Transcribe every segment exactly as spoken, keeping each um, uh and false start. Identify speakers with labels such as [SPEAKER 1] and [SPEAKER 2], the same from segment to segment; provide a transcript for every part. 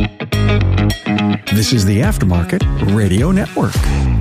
[SPEAKER 1] This is the Aftermarket Radio Network.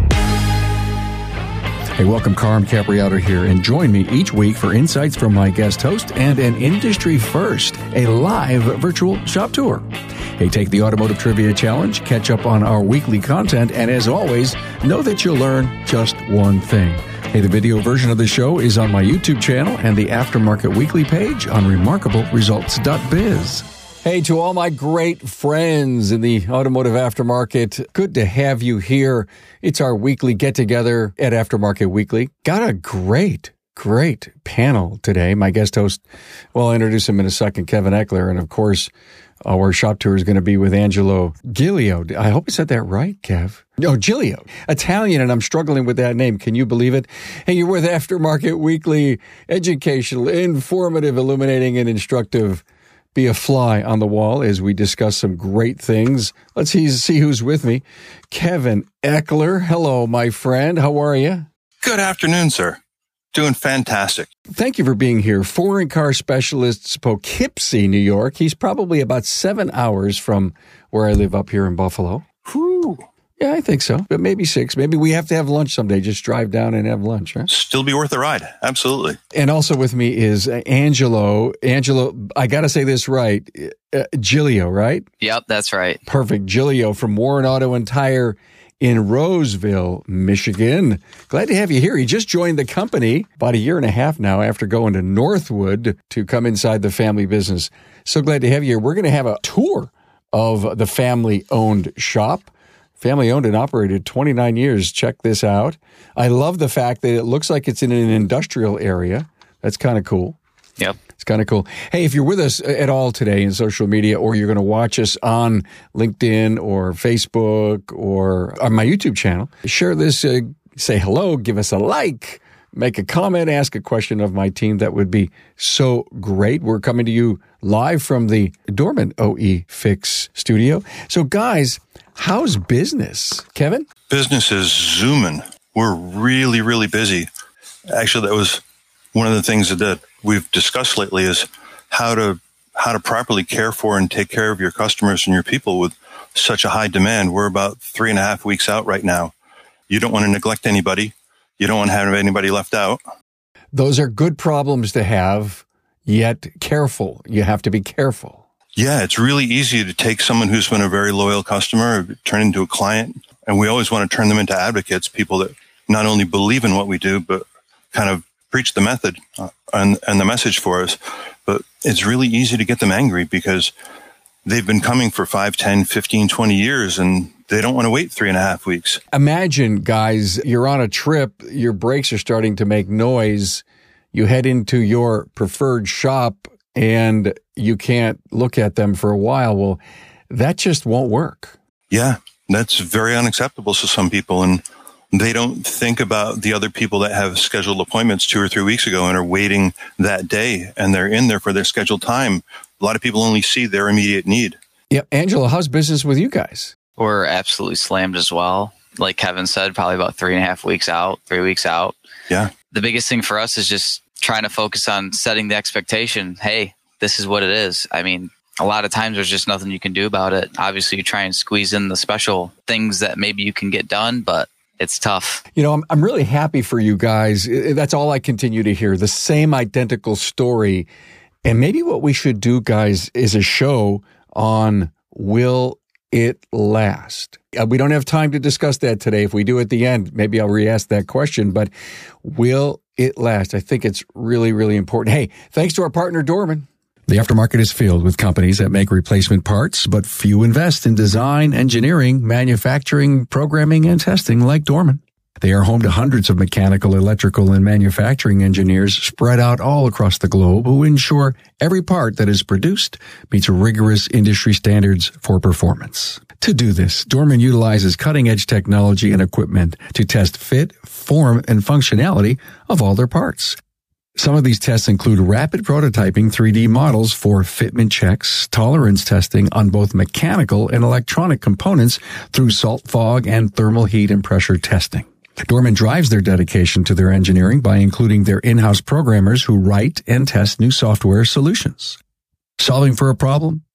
[SPEAKER 1] Hey, welcome. Carm Capriotto here, and join me each week for insights from my guest host and an industry first, a live virtual shop tour. Hey, take the Automotive Trivia Challenge, catch up on our weekly content, and as always, know that you'll learn just one thing. Hey, the video version of the show is on my YouTube channel and the Aftermarket Weekly page on remarkable results dot biz. Hey, to all my great friends in the automotive aftermarket, good to have you here. It's our weekly get-together at Aftermarket Weekly. Got a great, great panel today. My guest host, well, I'll introduce him in a second, Kevin Eckler, and of course, our shop tour is going to be with Angelo Giglio. I hope I said that right, Kev. No, Giglio. Italian, and I'm struggling with that name. Can you believe it? Hey, you're with Aftermarket Weekly, educational, informative, illuminating, and instructive. Be a fly on the wall as we discuss some great things. Let's see, see who's with me. Kevin Eckler. Hello, my friend. How are you?
[SPEAKER 2] Good afternoon, sir. Doing fantastic.
[SPEAKER 1] Thank you for being here. Foreign car specialist, Poughkeepsie, New York. He's probably about seven hours from where I live up here in Buffalo.
[SPEAKER 2] Whew.
[SPEAKER 1] Yeah, I think so. But maybe six. Maybe we have to have lunch someday. Just drive down and have lunch, right?
[SPEAKER 2] Still be worth the ride. Absolutely.
[SPEAKER 1] And also with me is Angelo. Angelo, I got to say this right. Uh, Giglio, right?
[SPEAKER 3] Yep, that's right.
[SPEAKER 1] Perfect. Giglio from Warren Auto and Tire in Roseville, Michigan. Glad to have you here. He just joined the company about a year and a half now after going to Northwood to come inside the family business. So glad to have you here. We're going to have a tour of the family-owned shop. Family owned and operated twenty-nine years. Check this out. I love the fact that it looks like it's in an industrial area. That's kind of cool.
[SPEAKER 3] Yep.
[SPEAKER 1] It's kind of cool. Hey, if you're with us at all today in social media, or you're going to watch us on LinkedIn or Facebook or on my YouTube channel, share this, uh, say hello, give us a like, make a comment, ask a question of my team. That would be so great. We're coming to you live from the Dorman O E Fix studio. So guys, how's business? Kevin?
[SPEAKER 2] Business is zooming. We're really, really busy. Actually, that was one of the things that we've discussed lately is how to how to properly care for and take care of your customers and your people with such a high demand. We're about three and a half weeks out right now. You don't want to neglect anybody. You don't want to have anybody left out.
[SPEAKER 1] Those are good problems to have, yet careful. You have to be careful.
[SPEAKER 2] Yeah, it's really easy to take someone who's been a very loyal customer, turn into a client, and we always want to turn them into advocates, people that not only believe in what we do, but kind of preach the method uh, and, and the message for us. But it's really easy to get them angry because they've been coming for five, ten, fifteen, twenty years, and they don't want to wait three and a half weeks.
[SPEAKER 1] Imagine, guys, you're on a trip, your brakes are starting to make noise, you head into your preferred shop, and you can't look at them for a while. Well, that just won't work.
[SPEAKER 2] Yeah, that's very unacceptable to some people. And they don't think about the other people that have scheduled appointments two or three weeks ago and are waiting that day, and they're in there for their scheduled time. A lot of people only see their immediate need.
[SPEAKER 1] Yeah. Angela, how's business with you guys?
[SPEAKER 3] We're absolutely slammed as well. Like Kevin said, probably about three and a half weeks out, three weeks out.
[SPEAKER 2] Yeah.
[SPEAKER 3] The biggest thing for us is just trying to focus on setting the expectation. Hey, this is what it is. I mean, a lot of times there's just nothing you can do about it. Obviously, you try and squeeze in the special things that maybe you can get done, but it's tough.
[SPEAKER 1] You know, I'm I'm really happy for you guys. That's all I continue to hear. The same identical story. And maybe what we should do, guys, is a show on will it last? Uh, we don't have time to discuss that today. If we do at the end, maybe I'll re-ask that question. But will it last? I think it's really, really important. Hey, thanks to our partner, Dorman. The aftermarket is filled with companies that make replacement parts, but few invest in design, engineering, manufacturing, programming, and testing like Dorman. They are home to hundreds of mechanical, electrical, and manufacturing engineers spread out all across the globe who ensure every part that is produced meets rigorous industry standards for performance. To do this, Dorman utilizes cutting-edge technology and equipment to test fit, form, and functionality of all their parts. Some of these tests include rapid prototyping three D models for fitment checks, tolerance testing on both mechanical and electronic components through salt fog and thermal heat and pressure testing. Dorman drives their dedication to their engineering by including their in-house programmers who write and test new software solutions. Solving for a problem?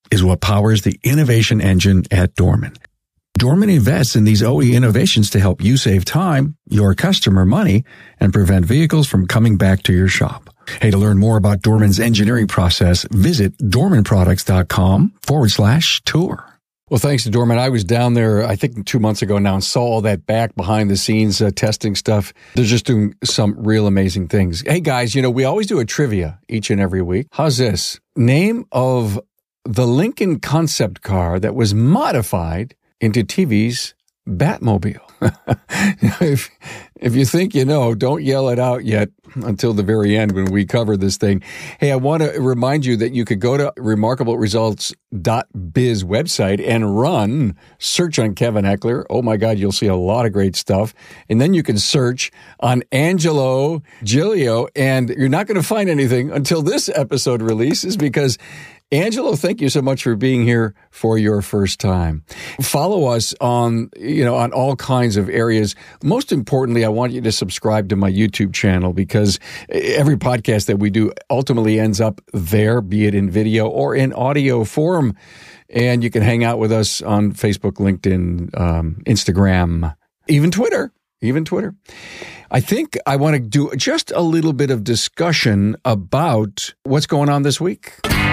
[SPEAKER 1] is what powers the innovation engine at Dorman. Dorman invests in these O E innovations to help you save time, your customer money, and prevent vehicles from coming back to your shop. Hey, to learn more about Dorman's engineering process, visit dormanproducts.com forward slash tour. Well, thanks to Dorman. I was down there, I think two months ago now, and saw all that back behind the scenes uh, testing stuff. They're just doing some real amazing things. Hey, guys, you know, we always do a trivia each and every week. How's this? Name of the Lincoln concept car that was modified into T V's Batmobile. if, if you think you know, don't yell it out yet until the very end when we cover this thing. Hey, I want to remind you that you could go to remarkable results dot biz website and run, search on Kevin Heckler. Oh my God, you'll see a lot of great stuff. And then you can search on Angelo Giglio, and you're not going to find anything until this episode releases, because Angelo, thank you so much for being here for your first time. Follow us on, you know, on all kinds of areas. Most importantly, I want you to subscribe to my YouTube channel, because every podcast that we do ultimately ends up there, be it in video or in audio form. And you can hang out with us on Facebook, LinkedIn, um, Instagram, even Twitter, even Twitter. I think I want to do just a little bit of discussion about what's going on this week.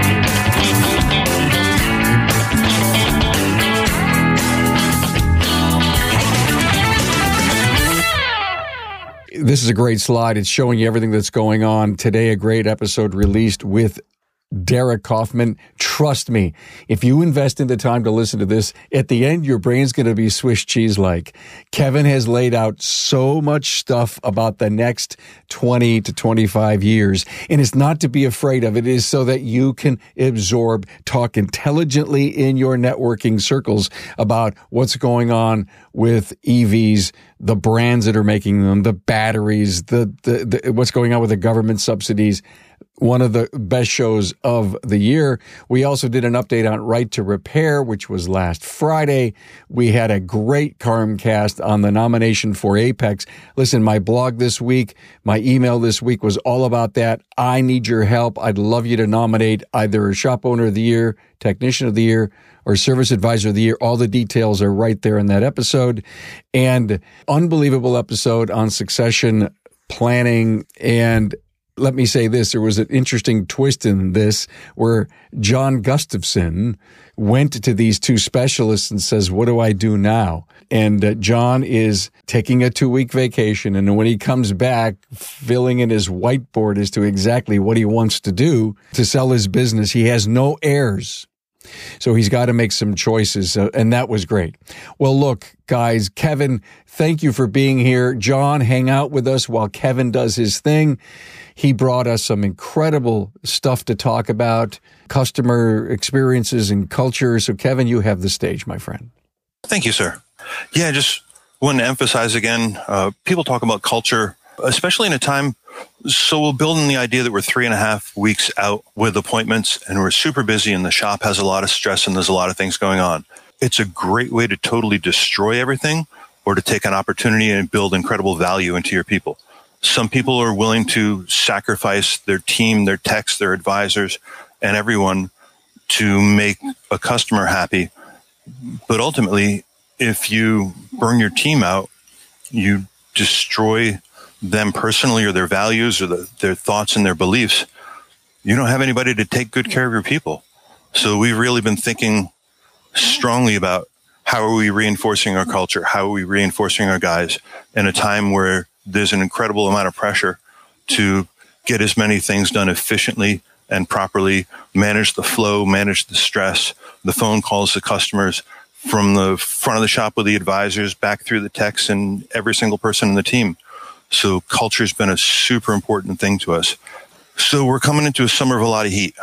[SPEAKER 1] This is a great slide. It's showing you everything that's going on. Today, a great episode released with Derek Kaufman. Trust me, if you invest in the time to listen to this, at the end, your brain's going to be Swiss cheese-like. Kevin has laid out so much stuff about the next twenty to twenty-five years, and it's not to be afraid of. It is so that you can absorb, talk intelligently in your networking circles about what's going on with E Vs, the brands that are making them, the batteries, the, the, the what's going on with the government subsidies. One of the best shows of the year. We also did an update on Right to Repair, which was last Friday. We had a great Carmcast on the nomination for Apex. Listen, my blog this week, my email this week was all about that. I need your help. I'd love you to nominate either a Shop Owner of the Year, Technician of the Year, or Service Advisor of the Year. All the details are right there in that episode. And unbelievable episode on succession planning. And let me say this, there was an interesting twist in this where John Gustafson went to these two specialists and says, what do I do now? And uh, John is taking a two-week vacation, and when he comes back, filling in his whiteboard as to exactly what he wants to do to sell his business. He has no heirs. So he's got to make some choices, uh, and that was great. Well, look, guys, Kevin, thank you for being here. John, hang out with us while Kevin does his thing. He brought us some incredible stuff to talk about, customer experiences and culture. So, Kevin, you have the stage, my friend.
[SPEAKER 2] Thank you, sir. Yeah, just want to emphasize again, uh, people talk about culture, especially in a time. So we'll build in the idea that we're three and a half weeks out with appointments and we're super busy and the shop has a lot of stress and there's a lot of things going on. It's a great way to totally destroy everything or to take an opportunity and build incredible value into your people. Some people are willing to sacrifice their team, their techs, their advisors, and everyone to make a customer happy. But ultimately, if you burn your team out, you destroy them personally or their values or the, their thoughts and their beliefs. You don't have anybody to take good care of your people. So we've really been thinking strongly about how are we reinforcing our culture? How are we reinforcing our guys in a time where there's an incredible amount of pressure to get as many things done efficiently and properly, manage the flow, manage the stress, the phone calls to customers from the front of the shop with the advisors back through the techs and every single person in the team. So culture's been a super important thing to us. So we're coming into a summer of a lot of heat.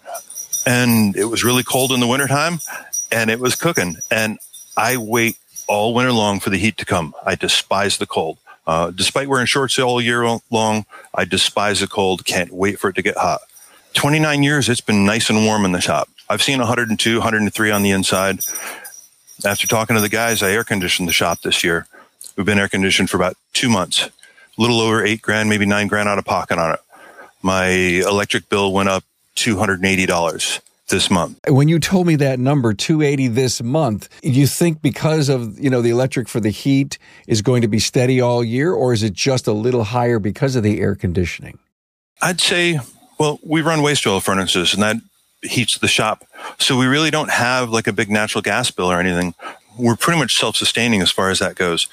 [SPEAKER 2] And it was really cold in the wintertime, and it was cooking. And I wait all winter long for the heat to come. I despise the cold. Uh, despite wearing shorts all year long, I despise the cold. Can't wait for it to get hot. twenty-nine years, it's been nice and warm in the shop. I've seen one hundred two, one hundred three on the inside. After talking to the guys, I air conditioned the shop this year. We've been air conditioned for about two months. A little over eight grand, maybe nine grand out of pocket on it. My electric bill went up two hundred eighty dollars. this month.
[SPEAKER 1] When you told me that number, two eighty this month, you think because of, you know, the electric for the heat is going to be steady all year, or is it just a little higher because of the air conditioning?
[SPEAKER 2] I'd say, well, we run waste oil furnaces, and that heats the shop. So we really don't have like a big natural gas bill or anything. We're pretty much self-sustaining as far as that goes.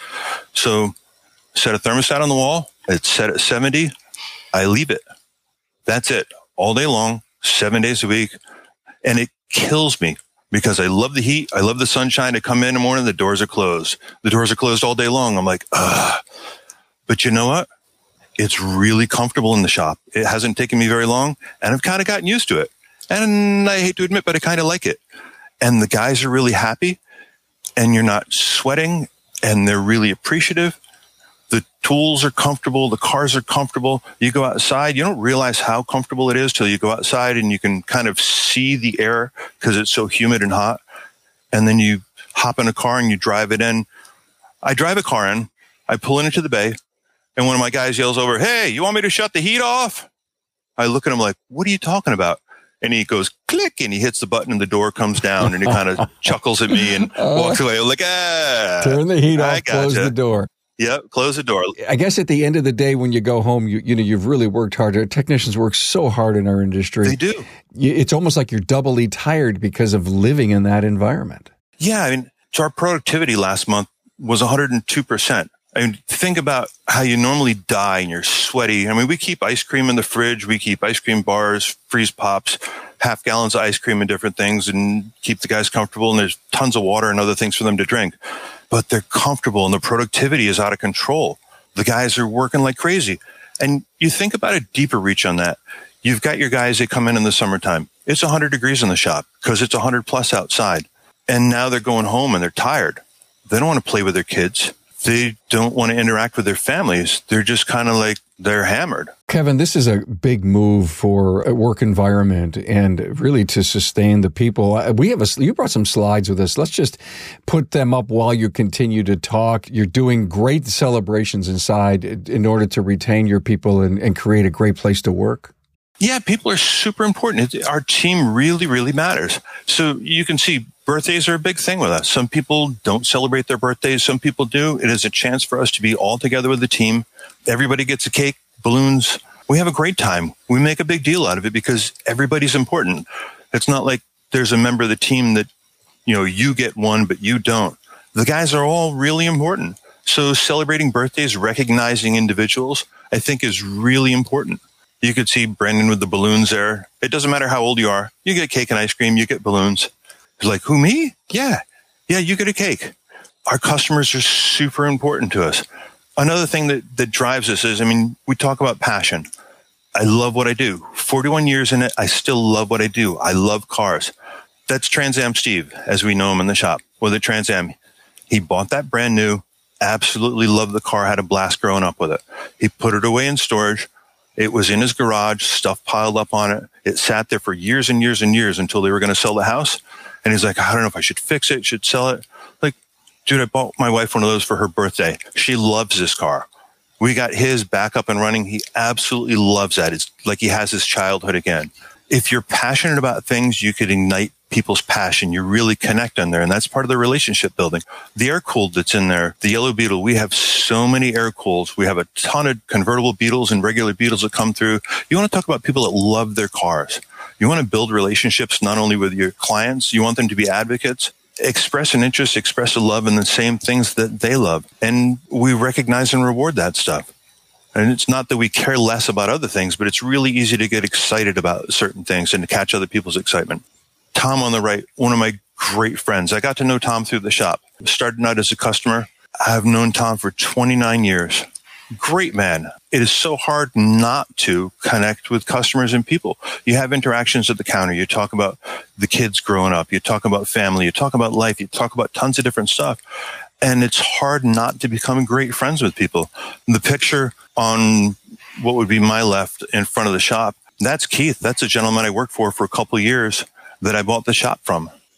[SPEAKER 2] So set a thermostat on the wall. It's set at seventy. I leave it. That's it. All day long, seven days a week. And it kills me because I love the heat. I love the sunshine. I come in in the morning, the doors are closed. The doors are closed all day long. I'm like, ugh. But you know what? It's really comfortable in the shop. It hasn't taken me very long, and I've kind of gotten used to it. And I hate to admit, but I kind of like it. And the guys are really happy, and you're not sweating, and they're really appreciative. The tools are comfortable. The cars are comfortable. You go outside, you don't realize how comfortable it is till you go outside and you can kind of see the air because it's so humid and hot. And then you hop in a car and you drive it in. I drive a car in, I pull it into the bay, and one of my guys yells over, "Hey, you want me to shut the heat off?" I look at him like, "What are you talking about?" And he goes, click, and he hits the button and the door comes down, and he kind of chuckles at me and walks away. I'm like, ah.
[SPEAKER 1] Turn the heat
[SPEAKER 2] I
[SPEAKER 1] off, close
[SPEAKER 2] gotcha.
[SPEAKER 1] the door.
[SPEAKER 2] Yep, close the door.
[SPEAKER 1] I guess at the end of the day, when you go home, you you know, you've really worked hard. Our technicians work so hard in our industry.
[SPEAKER 2] They do.
[SPEAKER 1] You, it's almost like you're doubly tired because of living in that environment.
[SPEAKER 2] Yeah, I mean, so our productivity last month was one hundred two percent. I mean, think about how you normally die and you're sweaty. I mean, we keep ice cream in the fridge. We keep ice cream bars, freeze pops, half gallons of ice cream and different things, and keep the guys comfortable. And there's tons of water and other things for them to drink. But they're comfortable and the productivity is out of control. The guys are working like crazy. And you think about a deeper reach on that. You've got your guys, they come in in the summertime. It's one hundred degrees in the shop because it's one hundred plus outside. And now they're going home and they're tired. They don't want to play with their kids. They don't want to interact with their families. They're just kind of like, they're hammered.
[SPEAKER 1] Kevin, this is a big move for a work environment and really to sustain the people. We have a, you brought some slides with us. Let's just put them up while you continue to talk. You're doing great celebrations inside in order to retain your people and, and create a great place to work.
[SPEAKER 2] Yeah, people are super important. It, our team really, really matters. So you can see birthdays are a big thing with us. Some people don't celebrate their birthdays. Some people do. It is a chance for us to be all together with the team. Everybody gets a cake, balloons. We have a great time. We make a big deal out of it because everybody's important. It's not like there's a member of the team that, you know, you get one, but you don't. The guys are all really important. So celebrating birthdays, recognizing individuals, I think is really important. You could see Brendan with the balloons there. It doesn't matter how old you are. You get cake and ice cream, you get balloons. He's like, who, me? Yeah. Yeah, you get a cake. Our customers are super important to us. Another thing that, that drives us is, I mean, we talk about passion. I love what I do. forty-one years in it, I still love what I do. I love cars. That's Trans Am Steve, as we know him in the shop. With a Trans Am, he bought that brand new, absolutely loved the car, had a blast growing up with it. He put it away in storage. It was in his garage, stuff piled up on it. It sat there for years and years and years until they were going to sell the house. And he's like, I don't know if I should fix it, should sell it. Like, dude, I bought my wife one of those for her birthday. She loves this car. We got his back up and running. He absolutely loves that. It's like he has his childhood again. If you're passionate about things, you could ignite people's passion. You really connect on there. And that's part of the relationship building. The air cooled that's in there, the Yellow Beetle, we have so many air cools. We have a ton of convertible Beetles and regular Beetles that come through. You want to talk about people that love their cars. You want to build relationships not only with your clients, you want them to be advocates. Express an interest, express a love in the same things that they love. And we recognize and reward that stuff. And it's not that we care less about other things, but it's really easy to get excited about certain things and to catch other people's excitement. Tom on the right, one of my great friends. I got to know Tom through the shop. Started out as a customer. I've known Tom for twenty-nine years. Great man. It is so hard not to connect with customers and people. You have interactions at the counter. You talk about the kids growing up. You talk about family. You talk about life. You talk about tons of different stuff. And it's hard not to become great friends with people. The picture on what would be my left in front of the shop, that's Keith. That's a gentleman I worked for for a couple of years that I bought the shop from.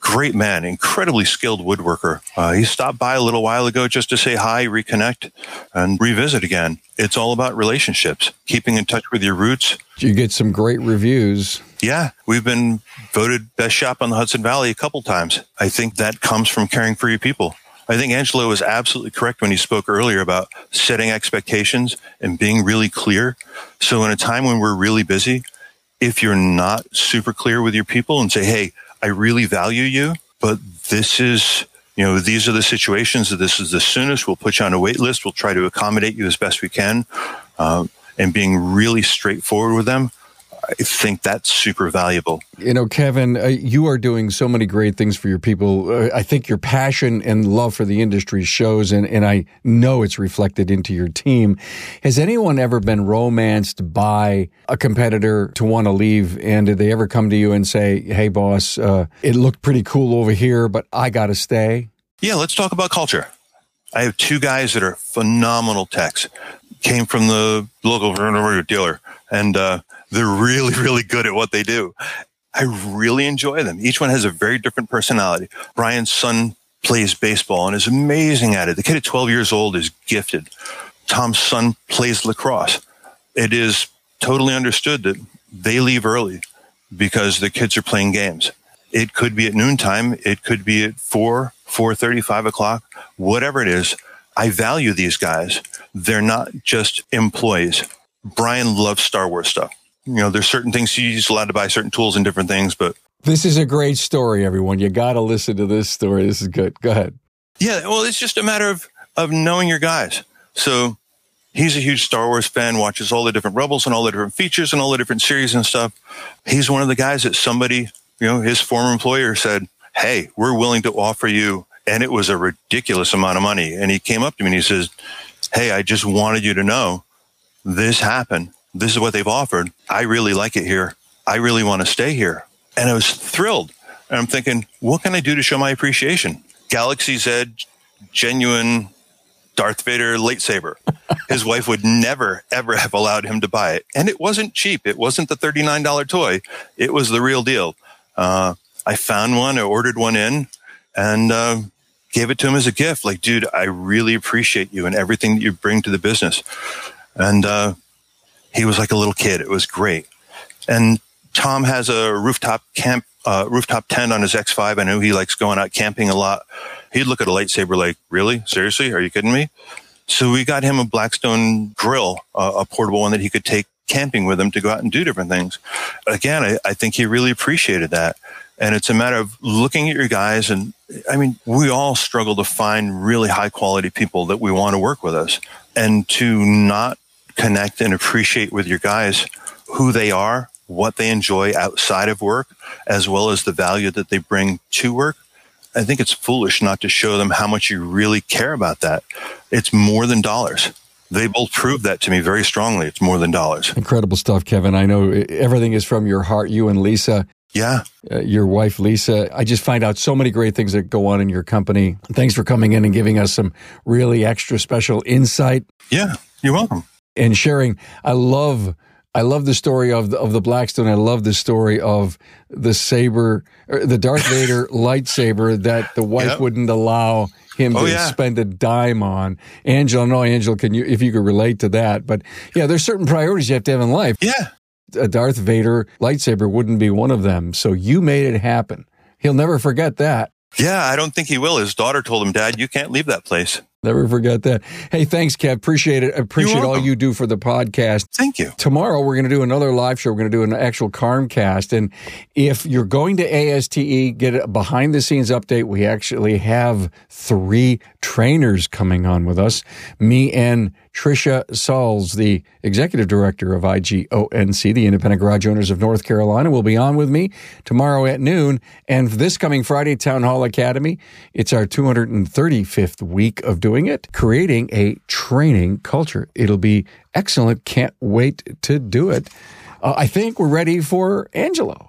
[SPEAKER 2] Great man, incredibly skilled woodworker. Uh, he stopped by a little while ago just to say hi, reconnect, and revisit again. It's all about relationships, keeping in touch with your roots.
[SPEAKER 1] You get some great reviews.
[SPEAKER 2] Yeah, we've been voted best shop on the Hudson Valley a couple times. I think that comes from caring for your people. I think Angelo was absolutely correct when he spoke earlier about setting expectations and being really clear. So in a time when we're really busy, if you're not super clear with your people and say, hey, I really value you, but this is, you know, these are the situations that this is the soonest. We'll put you on a wait list. We'll try to accommodate you as best we can. Um, and being really straightforward with them, I think that's super valuable.
[SPEAKER 1] You know, Kevin, uh, you are doing so many great things for your people. Uh, I think your passion and love for the industry shows, and, and I know it's reflected into your team. Has anyone ever been romanced by a competitor to want to leave? And did they ever come to you and say, hey, boss, uh, it looked pretty cool over here, but I got to stay?
[SPEAKER 2] Yeah, let's talk about culture. I have two guys that are phenomenal techs, came from the local dealer, and uh, they're really, really good at what they do. I really enjoy them. Each one has a very different personality. Brian's son plays baseball and is amazing at it. The kid at twelve years old is gifted. Tom's son plays lacrosse. It is totally understood that they leave early because the kids are playing games. It could be at noontime. It could be at four, four thirty, five o'clock, whatever it is. I value these guys. They're not just employees. Brian loves Star Wars stuff. You know, there's certain things he's allowed to buy certain tools and different things, but
[SPEAKER 1] this is a great story, everyone. You got to listen to this story. This is good. Go ahead.
[SPEAKER 2] Yeah, well, it's just a matter of, of knowing your guys. So he's a huge Star Wars fan, watches all the different Rebels and all the different features and all the different series and stuff. He's one of the guys that somebody, you know, his former employer said, hey, we're willing to offer you, and it was a ridiculous amount of money. And he came up to me and he says, hey, I just wanted you to know this happened. This is what they've offered. I really like it here. I really want to stay here. And I was thrilled. And I'm thinking, what can I do to show my appreciation? Galaxy's Edge, genuine Darth Vader lightsaber. His wife would never, ever have allowed him to buy it. And it wasn't cheap. It wasn't the thirty-nine dollars toy. It was the real deal. Uh, I found one. I ordered one in and uh, gave it to him as a gift. Like, dude, I really appreciate you and everything that you bring to the business. And uh, he was like a little kid. It was great. And Tom has a rooftop camp, uh, rooftop tent on his X five. I know he likes going out camping a lot. He'd look at a lightsaber like, really? Seriously? Are you kidding me? So we got him a Blackstone grill, uh, a portable one that he could take camping with him to go out and do different things. Again, I, I think he really appreciated that. And it's a matter of looking at your guys. And I mean, we all struggle to find really high quality people that we want to work with us, and to not connect and appreciate with your guys who they are, what they enjoy outside of work, as well as the value that they bring to work. I think it's foolish not to show them how much you really care about that. It's more than dollars. They both proved that to me very strongly. It's more than dollars.
[SPEAKER 1] Incredible stuff, Kevin. I know everything is from your heart, you and Lisa.
[SPEAKER 2] Yeah.
[SPEAKER 1] Uh, your wife, Lisa. I just find out so many great things that go on in your company. Thanks for coming in and giving us some really extra special insight.
[SPEAKER 2] Yeah, you're welcome.
[SPEAKER 1] And sharing. I love I love the story of the, of the Blackstone. I love the story of the saber, or the Darth Vader lightsaber that the wife yep. wouldn't allow him
[SPEAKER 2] oh,
[SPEAKER 1] to
[SPEAKER 2] yeah.
[SPEAKER 1] spend a dime on. Angela, no, Angela, can you, if you could relate to that? But yeah, there's certain priorities you have to have in life.
[SPEAKER 2] Yeah.
[SPEAKER 1] A Darth Vader lightsaber wouldn't be one of them. So you made it happen. He'll never forget that.
[SPEAKER 2] Yeah, I don't think he will. His daughter told him, Dad, you can't leave that place.
[SPEAKER 1] Never forget that. Hey, thanks, Kev. Appreciate it. Appreciate all you do for the podcast.
[SPEAKER 2] Thank you.
[SPEAKER 1] Tomorrow, we're going to do another live show. We're going to do an actual Carmcast. And if you're going to A S T E, get a behind-the-scenes update. We actually have three trainers coming on with us. Me and Tricia Sauls, the executive director of I G O N C, the Independent Garage Owners of North Carolina, will be on with me tomorrow at noon. And this coming Friday, Town Hall Academy, it's our two hundred thirty-fifth week of doing it, creating a training culture. It'll be excellent. Can't wait to do it. Uh, I think we're ready for Angelo.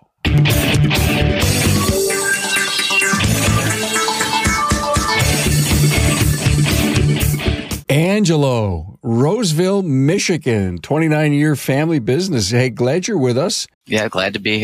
[SPEAKER 1] Angelo, Roseville, Michigan, twenty-nine year family business. Hey, glad you're with us.
[SPEAKER 3] Yeah, glad to be here.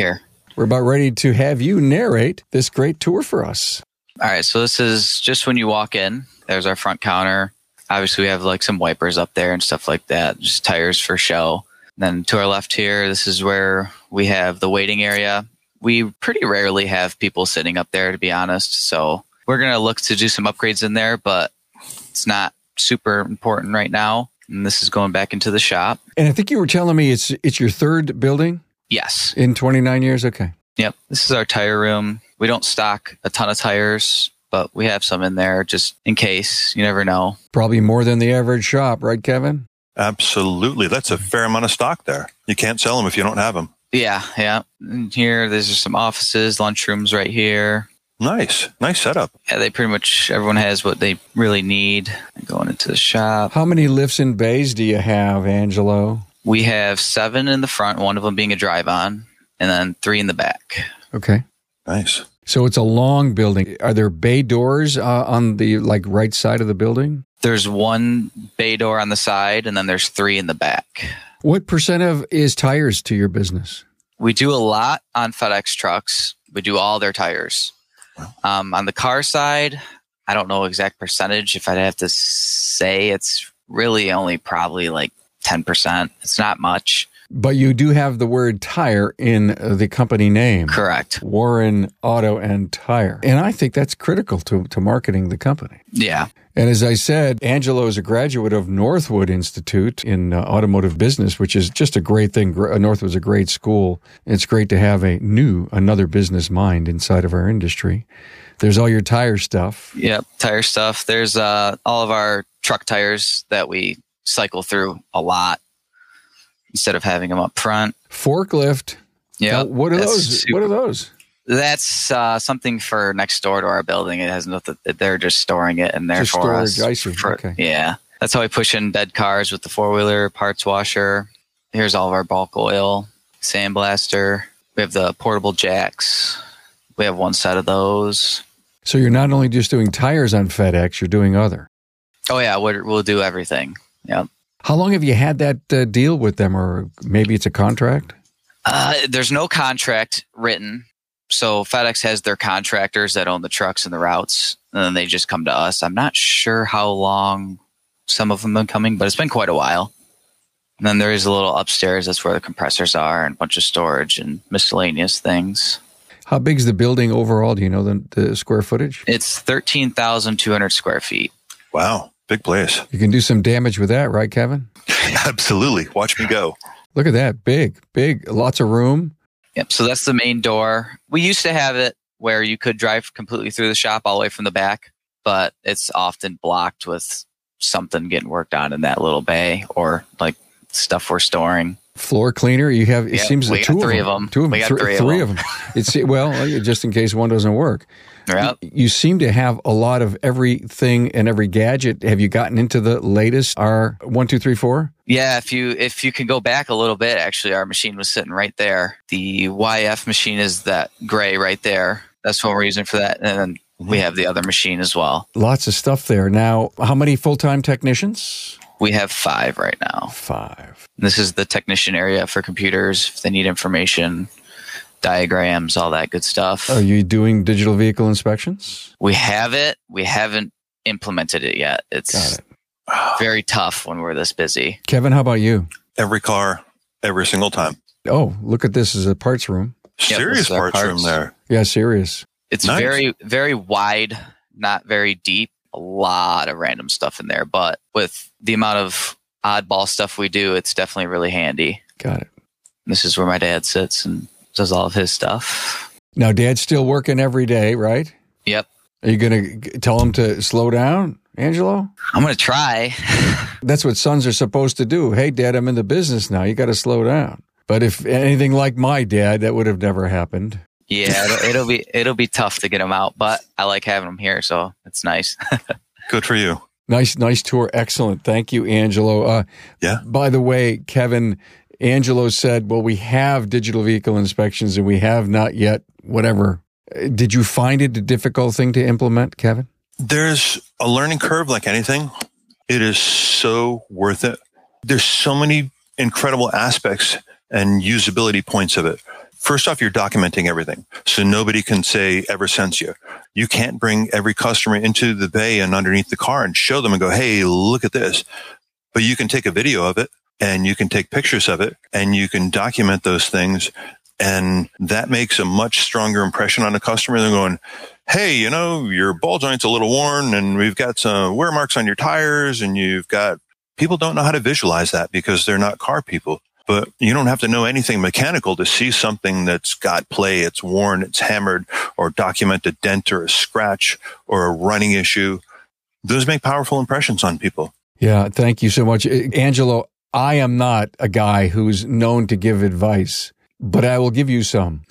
[SPEAKER 1] We're about ready to have you narrate this great tour for us.
[SPEAKER 3] All right, so this is just when you walk in. There's our front counter. Obviously, we have like some wipers up there and stuff like that, just tires for show. And then to our left here, this is where we have the waiting area. We pretty rarely have people sitting up there, to be honest. So we're going to look to do some upgrades in there, but it's not super important right now. And this is going back into the shop.
[SPEAKER 1] And I think you were telling me it's it's your third building?
[SPEAKER 3] Yes.
[SPEAKER 1] In twenty-nine years? Okay.
[SPEAKER 3] Yep. This is our tire room. We don't stock a ton of tires, but we have some in there just in case. You never know.
[SPEAKER 1] Probably more than the average shop, right, Kevin?
[SPEAKER 2] Absolutely. That's a fair amount of stock there. You can't sell them if you don't have them.
[SPEAKER 3] Yeah, yeah. And here, there's just some offices, lunchrooms right here.
[SPEAKER 2] Nice. Nice setup.
[SPEAKER 3] Yeah, they pretty much, everyone has what they really need. Going into the shop.
[SPEAKER 1] How many lifts and bays do you have, Angelo?
[SPEAKER 3] We have seven in the front, one of them being a drive-on, and then three in the back.
[SPEAKER 1] Okay.
[SPEAKER 2] Nice.
[SPEAKER 1] So it's a long building. Are there bay doors uh, on the like right side of the building?
[SPEAKER 3] There's one bay door on the side, and then there's three in the back.
[SPEAKER 1] What percent of is tires to your business?
[SPEAKER 3] We do a lot on FedEx trucks. We do all their tires. Um, on the car side, I don't know exact percentage. If I'd have to say, it's really only probably like ten percent. It's not much.
[SPEAKER 1] But you do have the word tire in the company name.
[SPEAKER 3] Correct.
[SPEAKER 1] Warren Auto and Tire. And I think that's critical to, to marketing the company.
[SPEAKER 3] Yeah.
[SPEAKER 1] And as I said, Angelo is a graduate of Northwood Institute in uh, automotive business, which is just a great thing. Northwood's a great school. It's great to have a new, another business mind inside of our industry. There's all your tire stuff.
[SPEAKER 3] Yep, tire stuff. There's uh, all of our truck tires that we cycle through a lot instead of having them up front.
[SPEAKER 1] Forklift.
[SPEAKER 3] Yeah.
[SPEAKER 1] What are those? Super- what are those?
[SPEAKER 3] That's uh, something for next door to our building. It has nothing. They're just storing it in there
[SPEAKER 1] just
[SPEAKER 3] for
[SPEAKER 1] storage,
[SPEAKER 3] us.
[SPEAKER 1] I see.
[SPEAKER 3] For,
[SPEAKER 1] okay.
[SPEAKER 3] Yeah. That's how we push in dead cars with the four-wheeler parts washer. Here's all of our bulk oil, sandblaster. We have the portable jacks. We have one set of those.
[SPEAKER 1] So you're not only just doing tires on FedEx, you're doing other.
[SPEAKER 3] Oh, yeah. We'll, we'll do everything. Yep.
[SPEAKER 1] How long have you had that uh, deal with them, or maybe it's a contract?
[SPEAKER 3] Uh, there's no contract written. So FedEx has their contractors that own the trucks and the routes, and then they just come to us. I'm not sure how long some of them have been coming, but it's been quite a while. And then there is a little upstairs. That's where the compressors are and a bunch of storage and miscellaneous things.
[SPEAKER 1] How big is the building overall? Do you know the, the square footage?
[SPEAKER 3] It's thirteen thousand two hundred square feet.
[SPEAKER 2] Wow. Big place.
[SPEAKER 1] You can do some damage with that, right, Kevin?
[SPEAKER 2] Absolutely. Watch me go.
[SPEAKER 1] Look at that. Big, big, lots of room.
[SPEAKER 3] Yep. So that's the main door. We used to have it where you could drive completely through the shop all the way from the back, but it's often blocked with something getting worked on in that little bay or like stuff we're storing.
[SPEAKER 1] Floor cleaner. You have, it
[SPEAKER 3] yeah,
[SPEAKER 1] seems
[SPEAKER 3] we
[SPEAKER 1] two
[SPEAKER 3] got three
[SPEAKER 1] of them.
[SPEAKER 3] them.
[SPEAKER 1] Two of them.
[SPEAKER 3] We got
[SPEAKER 1] Th-
[SPEAKER 3] three,
[SPEAKER 1] three
[SPEAKER 3] of
[SPEAKER 1] of
[SPEAKER 3] them.
[SPEAKER 1] them. It's, well, just in case one doesn't work.
[SPEAKER 3] Yep.
[SPEAKER 1] You, you seem to have a lot of everything and every gadget. Have you gotten into the latest R one two three four?
[SPEAKER 3] Yeah, if you if you can go back a little bit, actually, our machine was sitting right there. The Y F machine is that gray right there. That's what we're using for that. And then we have the other machine as well.
[SPEAKER 1] Lots of stuff there. Now, how many full-time technicians?
[SPEAKER 3] We have five right now.
[SPEAKER 1] Five.
[SPEAKER 3] This is the technician area for computers. If they need information, diagrams, all that good stuff.
[SPEAKER 1] Are you doing digital vehicle inspections?
[SPEAKER 3] We have it. We haven't implemented it yet. It's
[SPEAKER 1] Got it.
[SPEAKER 3] very tough when we're this busy.
[SPEAKER 1] Kevin, how about you?
[SPEAKER 2] Every car, every single time.
[SPEAKER 1] Oh, look at this as a parts room.
[SPEAKER 3] Yep,
[SPEAKER 2] Serious
[SPEAKER 3] this is our
[SPEAKER 2] parts,
[SPEAKER 3] parts.
[SPEAKER 2] room there.
[SPEAKER 1] Yeah, serious.
[SPEAKER 3] It's
[SPEAKER 2] Nice.
[SPEAKER 3] very, very wide, not very deep. A lot of random stuff in there. But with the amount of oddball stuff we do, it's definitely really handy.
[SPEAKER 1] Got it.
[SPEAKER 3] This is where my dad sits and does all of his stuff.
[SPEAKER 1] Now, Dad's still working every day, right?
[SPEAKER 3] Yep.
[SPEAKER 1] Are you going to tell him to slow down, Angelo?
[SPEAKER 3] I'm going to try.
[SPEAKER 1] That's what sons are supposed to do. Hey, Dad, I'm in the business now. You got to slow down. But if anything like my dad, that would have never happened.
[SPEAKER 3] Yeah, it'll, it'll be it'll be tough to get him out, but I like having him here, so it's nice.
[SPEAKER 2] Good for you.
[SPEAKER 1] Nice, nice tour. Excellent. Thank you, Angelo. Uh,
[SPEAKER 2] Yeah.
[SPEAKER 1] By the way, Kevin, Angelo said, well, we have digital vehicle inspections and we have not yet, whatever. Uh, Did you find it a difficult thing to implement, Kevin?
[SPEAKER 2] There's a learning curve like anything. It is so worth it. There's so many incredible aspects and usability points of it. First off, you're documenting everything. So nobody can say ever since you. You can't bring every customer into the bay and underneath the car and show them and go, hey, look at this. But you can take a video of it and you can take pictures of it and you can document those things. And that makes a much stronger impression on the customer than going, hey, you know, your ball joint's a little worn and we've got some wear marks on your tires and you've got, people don't know how to visualize that because they're not car people. But you don't have to know anything mechanical to see something that's got play, it's worn, it's hammered, or document a dent or a scratch or a running issue. Those make powerful impressions on people.
[SPEAKER 1] Yeah, thank you so much. Angelo, I am not a guy who's known to give advice, but I will give you some.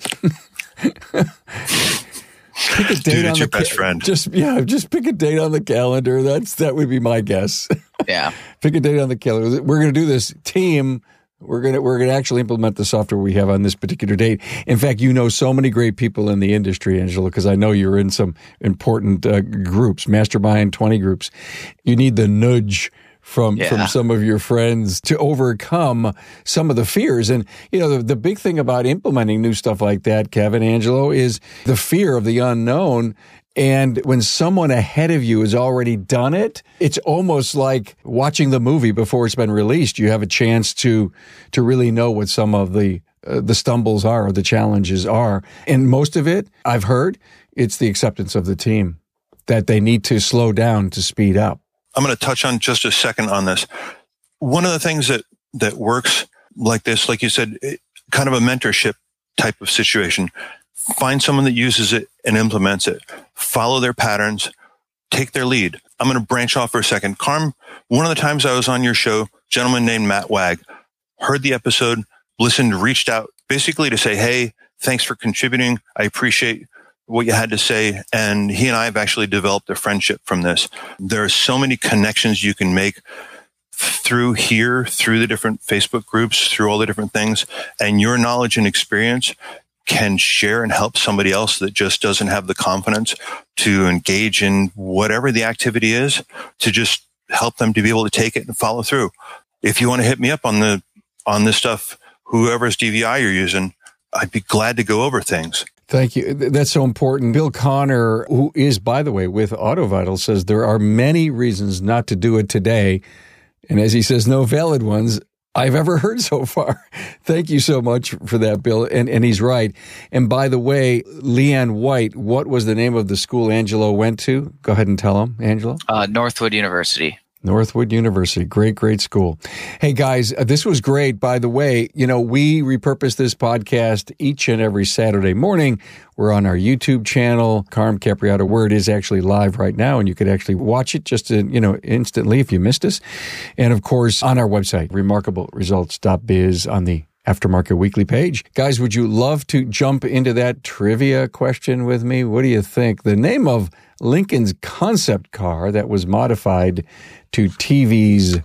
[SPEAKER 1] Pick a date
[SPEAKER 2] Dude,
[SPEAKER 1] on
[SPEAKER 2] it's your
[SPEAKER 1] the
[SPEAKER 2] best
[SPEAKER 1] ca-
[SPEAKER 2] friend.
[SPEAKER 1] Just yeah, just pick a date on the calendar. That's that would be my guess.
[SPEAKER 3] Yeah.
[SPEAKER 1] Pick a date on the calendar. We're going to do this team. We're going to we're going to actually implement the software we have on this particular date. In fact, you know so many great people in the industry, Angelo, because I know you're in some important uh, groups, Mastermind twenty groups. You need the nudge from
[SPEAKER 3] yeah.
[SPEAKER 1] from some of your friends to overcome some of the fears. And, you know, the, the big thing about implementing new stuff like that, Kevin, Angelo, is the fear of the unknown. And when someone ahead of you has already done it, it's almost like watching the movie before it's been released. You have a chance to to really know what some of the uh, the stumbles are or the challenges are. And most of it, I've heard, it's the acceptance of the team that they need to slow down to speed up.
[SPEAKER 2] I'm going to touch on just a second on this. One of the things that, that works like this, like you said, it, kind of a mentorship type of situation. Find someone that uses it and implements it. Follow their patterns. Take their lead. I'm going to branch off for a second. Carm, one of the times I was on your show, a gentleman named Matt Wag, heard the episode, listened, reached out basically to say, hey, thanks for contributing. I appreciate what you had to say. And he and I have actually developed a friendship from this. There are so many connections you can make through here, through the different Facebook groups, through all the different things. And your knowledge and experience can share and help somebody else that just doesn't have the confidence to engage in whatever the activity is, to just help them to be able to take it and follow through. If you want to hit me up on the on this stuff, whoever's D V I you're using, I'd be glad to go over things.
[SPEAKER 1] Thank you. That's so important. Bill Connor, who is, by the way, with AutoVital, says there are many reasons not to do it today. And as he says, no valid ones I've ever heard so far. Thank you so much for that, Bill. And and he's right. And by the way, Leanne White, what was the name of the school Angelo went to? Go ahead and tell him, Angelo.
[SPEAKER 3] Uh, Northwood University.
[SPEAKER 1] Northwood University. Great, great school. Hey, guys, uh, this was great. By the way, you know, we repurpose this podcast each and every Saturday morning. We're on our YouTube channel, Carm Capriotto, where it is actually live right now, and you could actually watch it just, to, you know, instantly if you missed us. And, of course, on our website, remarkable results dot biz on the Aftermarket Weekly page. Guys, would you love to jump into that trivia question with me? What do you think? The name of Lincoln's concept car that was modified to T V's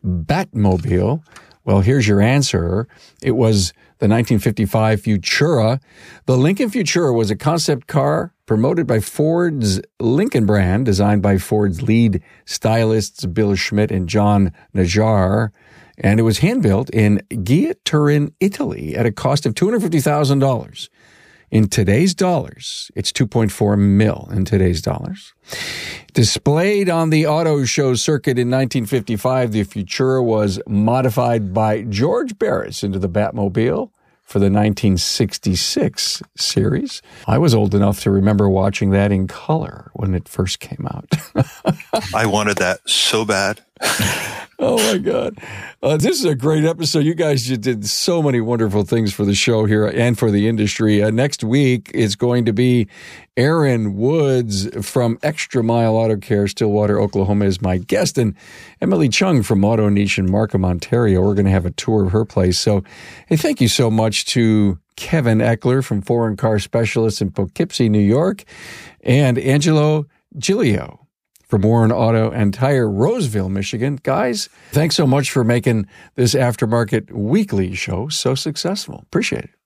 [SPEAKER 1] Batmobile? Well, here's your answer. It was the nineteen fifty-five Futura. The Lincoln Futura was a concept car promoted by Ford's Lincoln brand, designed by Ford's lead stylists Bill Schmidt and John Najjar. And it was hand-built in Ghia, Turin, Italy at a cost of two hundred fifty thousand dollars. In today's dollars, it's two point four mil in today's dollars. Displayed on the auto show circuit in nineteen fifty-five, the Futura was modified by George Barris into the Batmobile for the nineteen sixty-six series. I was old enough to remember watching that in color when it first came out.
[SPEAKER 2] I wanted that so bad.
[SPEAKER 1] Oh, my God. Uh, this is a great episode. You guys just did so many wonderful things for the show here and for the industry. Uh, next week is going to be Aaron Woods from Extra Mile Auto Care, Stillwater, Oklahoma, is my guest. And Emily Chung from Auto Niche in Markham, Ontario. We're going to have a tour of her place. So, hey, thank you so much to Kevin Eckler from Foreign Car Specialists in Poughkeepsie, New York, and Angelo Giglio from Warren Auto and Tire, Roseville, Michigan. Guys, thanks so much for making this Aftermarket Weekly show so successful. Appreciate it.